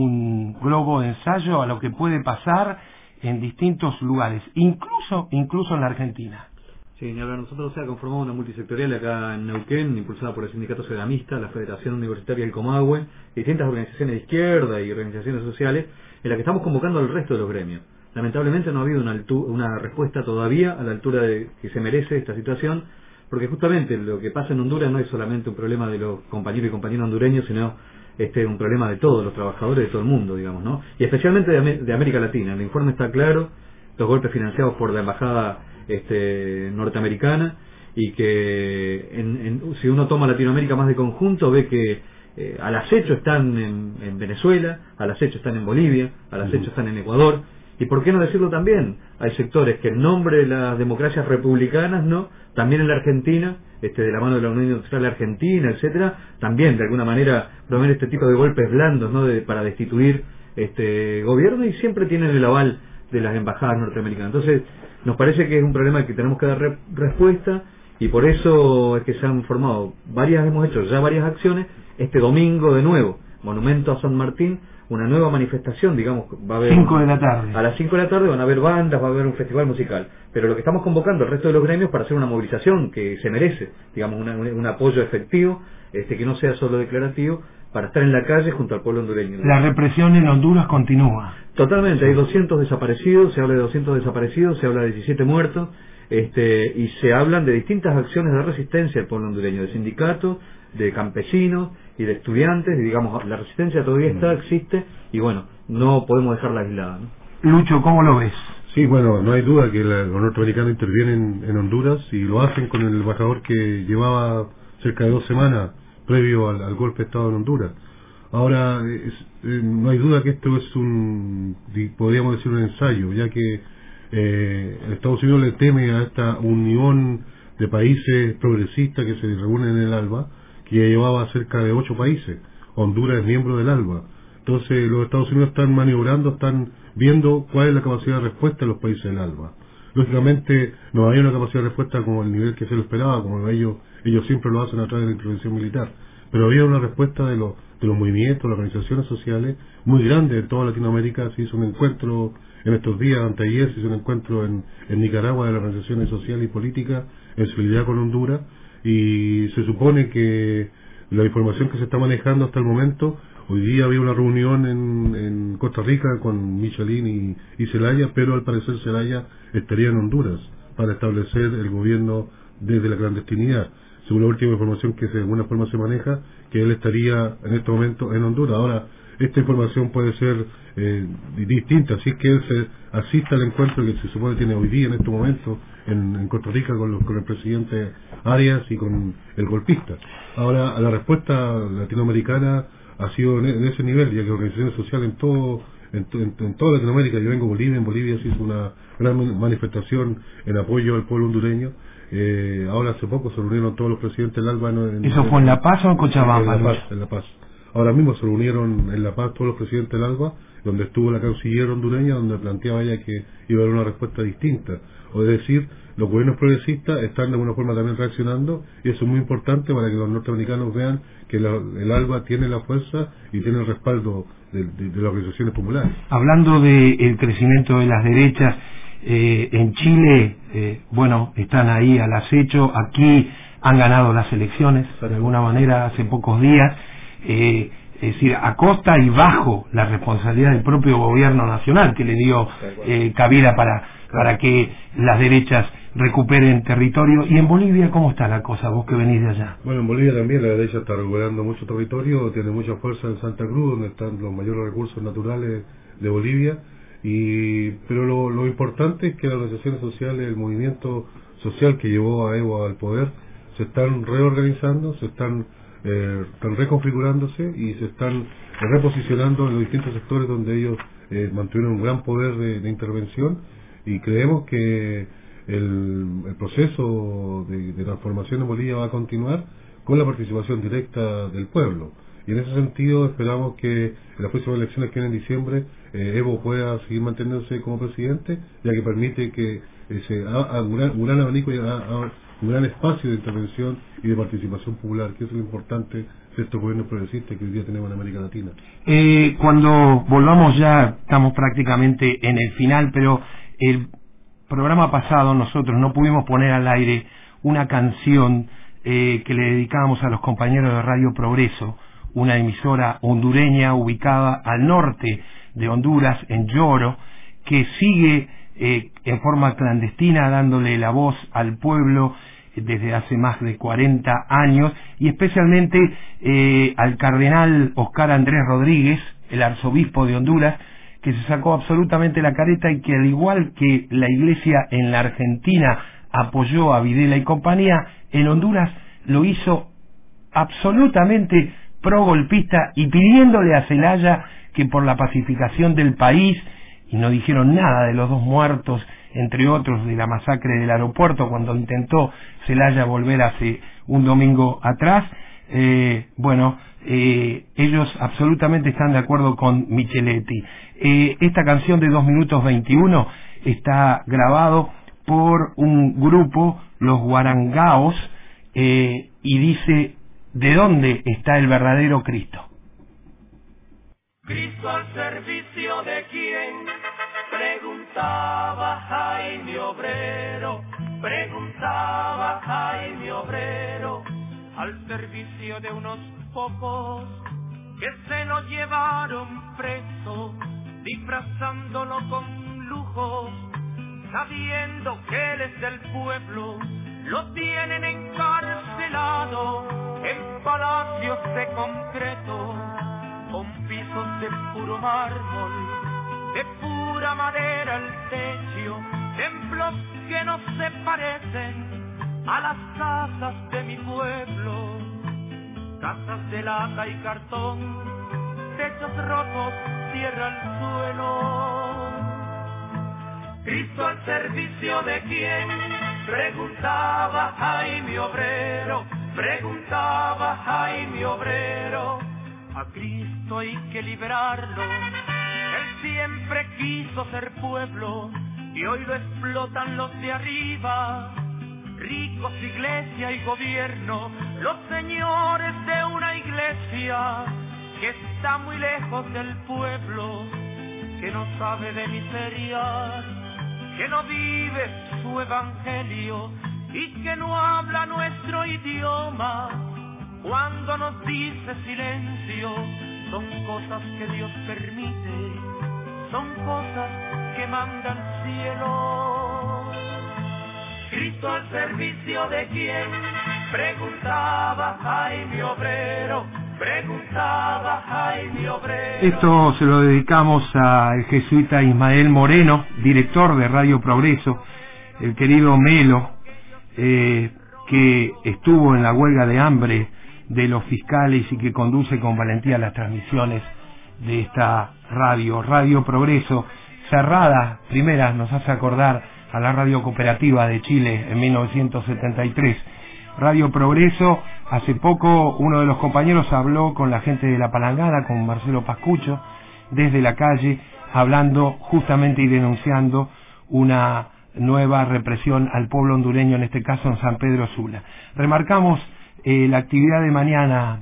un globo de ensayo a lo que puede pasar en distintos lugares, incluso, incluso en la Argentina. Sí, nosotros, o sea, conformamos una multisectorial acá en Neuquén, impulsada por el Sindicato Ceramista, la Federación Universitaria del Comahue, distintas organizaciones de izquierda y organizaciones sociales, en la que estamos convocando al resto de los gremios. Lamentablemente no ha habido una, una respuesta todavía a la altura de que se merece esta situación, porque justamente lo que pasa en Honduras no es solamente un problema de los compañeros y compañeras hondureños, sino este un problema de todos los trabajadores de todo el mundo, digamos, ¿no? Y especialmente de, de América Latina. El informe está claro, los golpes financiados por la embajada este, norteamericana, y que en, en, si uno toma Latinoamérica más de conjunto, ve que eh, al acecho están en, en Venezuela, al acecho están en Bolivia, al acecho están en Ecuador, y por qué no decirlo también, hay sectores que en nombre de las democracias republicanas, ¿no?, también en la Argentina, este, de la mano de la Unión Industrial Argentina, etcétera, también de alguna manera promueven este tipo de golpes blandos, ¿no?, de, para destituir este gobierno, y siempre tienen el aval de las embajadas norteamericanas. Entonces nos parece que es un problema que tenemos que dar re respuesta, y por eso es que se han formado varias, hemos hecho ya varias acciones. Este domingo de nuevo, Monumento a San Martín, una nueva manifestación, digamos, va a haber cinco de la tarde. A las cinco de la tarde van a haber bandas, va a haber un festival musical, pero lo que estamos convocando al resto de los gremios para hacer una movilización que se merece, digamos, una, un, un apoyo efectivo, este que no sea solo declarativo, para estar en la calle junto al pueblo hondureño. La represión en Honduras continúa. Totalmente, hay doscientos desaparecidos, se habla de doscientos desaparecidos, se habla de diecisiete muertos, este, y se hablan de distintas acciones de resistencia del pueblo hondureño, de sindicatos, de campesinos y de estudiantes, y digamos, la resistencia todavía está, existe, y bueno, no podemos dejarla aislada, ¿no? Lucho, ¿cómo lo ves? Sí, bueno, no hay duda que la, los norteamericanos intervienen en Honduras, y lo hacen con el embajador que llevaba cerca de dos semanas previo al, al golpe de Estado en Honduras. Ahora, es, eh, no hay duda que esto es un, podríamos decir, un ensayo, ya que eh, Estados Unidos le teme a esta unión de países progresistas que se reúnen en el ALBA, que ya llevaba cerca de ocho países. Honduras es miembro del ALBA. Entonces los Estados Unidos están maniobrando, están viendo cuál es la capacidad de respuesta de los países del ALBA. Lógicamente no hay una capacidad de respuesta como el nivel que se lo esperaba, como ellos ellos siempre lo hacen a través de la intervención militar, pero había una respuesta de los de los movimientos, las organizaciones sociales muy grande de toda Latinoamérica. Se hizo un encuentro en estos días, anteayer se hizo un encuentro en, en Nicaragua de las organizaciones sociales y políticas en solidaridad con Honduras, y se supone que la información que se está manejando hasta el momento, hoy día había una reunión en, en Costa Rica con Michelin y, y Zelaya, pero al parecer Zelaya estaría en Honduras para establecer el gobierno desde la clandestinidad, según la última información que de alguna forma se maneja, que él estaría en este momento en Honduras. Ahora, esta información puede ser eh, distinta, así que él se asista al encuentro que se supone tiene hoy día en este momento en, en Costa Rica con, los, con el presidente Arias y con el golpista. Ahora, la respuesta latinoamericana ha sido en, en ese nivel, ya que organizaciones sociales en todo en, en, en toda Latinoamérica, yo vengo de Bolivia, en Bolivia se hizo una gran manifestación en apoyo al pueblo hondureño. Eh, ahora hace poco se reunieron todos los presidentes del ALBA. En, ¿Eso fue en La Paz o en Cochabamba? En La Paz, en La Paz. Ahora mismo se reunieron en La Paz todos los presidentes del ALBA, donde estuvo la canciller hondureña, donde planteaba ella que iba a haber una respuesta distinta. O es decir, los gobiernos progresistas están de alguna forma también reaccionando, y eso es muy importante para que los norteamericanos vean que la, el ALBA tiene la fuerza y tiene el respaldo de, de, de las organizaciones populares. Hablando del crecimiento de las derechas, eh, en Chile, eh, bueno, están ahí al acecho, aquí han ganado las elecciones, de alguna manera, hace pocos días, eh, es decir, a costa y bajo la responsabilidad del propio gobierno nacional, que le dio eh, cabida para, para que las derechas recuperen territorio. ¿Y en Bolivia cómo está la cosa, vos que venís de allá? Bueno, en Bolivia también la derecha está recuperando mucho territorio, tiene mucha fuerza en Santa Cruz, donde están los mayores recursos naturales de Bolivia, y pero lo, lo importante es que las organizaciones sociales, el movimiento social que llevó a Evo al poder, se están reorganizando, se están, eh, están reconfigurándose y se están reposicionando en los distintos sectores donde ellos eh, mantuvieron un gran poder de, de intervención, y creemos que el, el proceso de, de transformación en Bolivia va a continuar con la participación directa del pueblo. Y en ese sentido esperamos que en las próximas elecciones que vienen en diciembre eh, Evo pueda seguir manteniéndose como presidente, ya que permite que eh, se haga un, gran, un gran abanico y haga un gran espacio de intervención y de participación popular, que es lo importante de estos gobiernos progresistas que hoy día tenemos en América Latina. Eh, cuando volvamos, ya estamos prácticamente en el final, pero el programa pasado nosotros no pudimos poner al aire una canción eh, que le dedicábamos a los compañeros de Radio Progreso, una emisora hondureña ubicada al norte de Honduras, en Lloro, que sigue eh, en forma clandestina dándole la voz al pueblo desde hace más de cuarenta años, y especialmente eh, al cardenal Oscar Andrés Rodríguez, el arzobispo de Honduras, que se sacó absolutamente la careta y que, al igual que la Iglesia en la Argentina apoyó a Videla y compañía, en Honduras lo hizo absolutamente pro-golpista y pidiéndole a Zelaya que por la pacificación del país, y no dijeron nada de los dos muertos, entre otros de la masacre del aeropuerto cuando intentó Zelaya volver hace un domingo atrás, eh, bueno, eh, ellos absolutamente están de acuerdo con Micheletti. Eh, esta canción de dos minutos veintiuno está grabado por un grupo, los Guarangaos, eh, y dice: ¿de dónde está el verdadero Cristo? ¿Cristo al servicio de quién? Preguntaba Jaime Obrero, preguntaba Jaime Obrero, al servicio de unos pocos que se lo llevaron preso, disfrazándolo con lujo, sabiendo que él es del pueblo, lo tienen encarcelado en palacios de concreto, con pisos de puro mármol, de pura madera el techo, templos que no se parecen a las casas de mi pueblo, casas de lata y cartón, techos rotos, tierra al suelo. ¿Cristo al servicio de quién? Preguntaba Jaime Obrero, preguntaba Jaime Obrero. A Cristo hay que liberarlo, él siempre quiso ser pueblo y hoy lo explotan los de arriba, ricos, iglesia y gobierno, los señores de una iglesia que está muy lejos del pueblo, que no sabe de miserias, que no vive su evangelio y que no habla nuestro idioma. Cuando nos dice silencio, son cosas que Dios permite, son cosas que manda el cielo. Cristo Cristo al servicio de quién, preguntaba Jaime Obrero, preguntaba Jaime Obrero. Esto se lo dedicamos al jesuita Ismael Moreno, director de Radio Progreso, el querido Melo, eh, que estuvo en la huelga de hambre de los fiscales y que conduce con valentía las transmisiones de esta radio, Radio Progreso, cerrada, primera, nos hace acordar a la Radio Cooperativa de Chile en mil novecientos setenta y tres. Radio Progreso, hace poco uno de los compañeros habló con la gente de La Palangana, con Marcelo Pascucho, desde la calle, hablando justamente y denunciando una nueva represión al pueblo hondureño, en este caso en San Pedro Sula. Remarcamos eh, la actividad de mañana,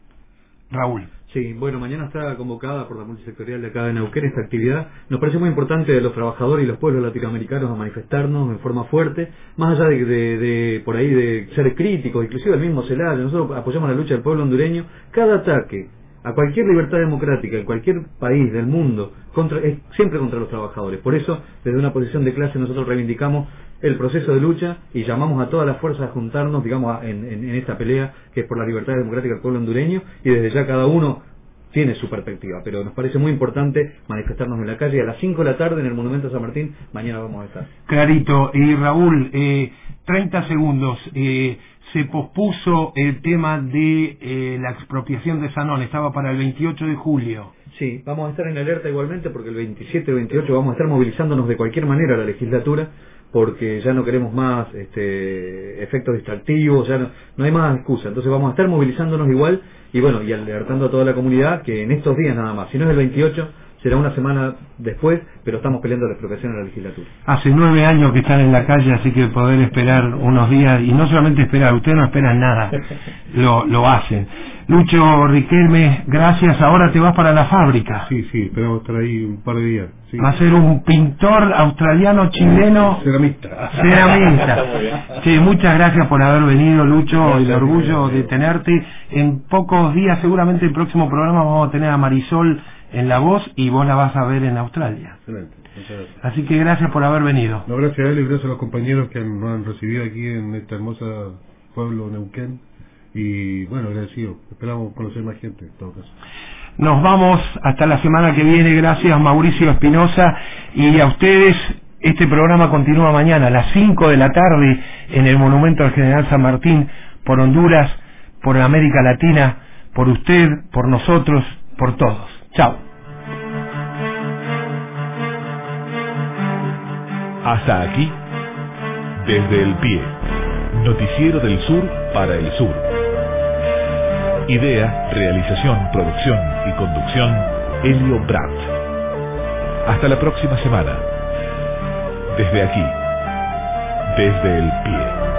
Raúl. Sí, bueno, mañana está convocada por la multisectorial de acá de Neuquén esta actividad. Nos parece muy importante de los trabajadores y los pueblos latinoamericanos a manifestarnos en forma fuerte, más allá de, de, de por ahí de ser críticos, inclusive el mismo Celaya. Nosotros apoyamos la lucha del pueblo hondureño. Cada ataque a cualquier libertad democrática en cualquier país del mundo contra, es siempre contra los trabajadores. Por eso, desde una posición de clase, nosotros reivindicamos el proceso de lucha y llamamos a todas las fuerzas a juntarnos, digamos, a, en, en, en esta pelea que es por la libertad democrática del pueblo hondureño, y desde ya cada uno tiene su perspectiva, pero nos parece muy importante manifestarnos en la calle a las cinco de la tarde en el Monumento a San Martín. Mañana vamos a estar. Clarito. Y Raúl, eh, treinta segundos. Eh, se pospuso el tema de eh, la expropiación de Sanón, estaba para el veintiocho de julio. Sí, vamos a estar en alerta igualmente porque el veintisiete y veintiocho vamos a estar movilizándonos de cualquier manera a la legislatura, porque ya no queremos más este, efectos distractivos, ya no, no hay más excusa. Entonces vamos a estar movilizándonos igual y bueno, y alertando a toda la comunidad que en estos días nada más, si no es el veintiocho, será una semana después, pero estamos peleando la expropiación en la legislatura. Hace nueve años que están en la calle, así que poder esperar unos días, y no solamente esperar, ustedes no esperan nada, lo, lo hacen. Lucho Riquelme, gracias, ahora te vas para la fábrica. Sí, sí, esperamos estar ahí un par de días. Sí. Va a ser un pintor australiano, chileno, ceramista. Ceramista. Sí, muchas gracias por haber venido, Lucho, gracias, el orgullo de tenerte. En pocos días, seguramente el próximo programa vamos a tener a Marisol en la voz y vos la vas a ver en Australia. Excelente, muchas gracias. Así que gracias por haber venido. No, gracias a él y gracias a los compañeros que han, nos han recibido aquí en este hermoso pueblo Neuquén. Y bueno, agradecido. Esperamos conocer más gente en todo caso. Nos vamos hasta la semana que viene. Gracias, Mauricio Espinosa. Y a ustedes, este programa continúa mañana a las cinco de la tarde en el Monumento al General San Martín, por Honduras, por América Latina, por usted, por nosotros, por todos. Chao. Hasta aquí, Desde el Pie, noticiero del sur para el sur. Idea, realización, producción y conducción, Elio Bratt. Hasta la próxima semana. Desde aquí, Desde el Pie.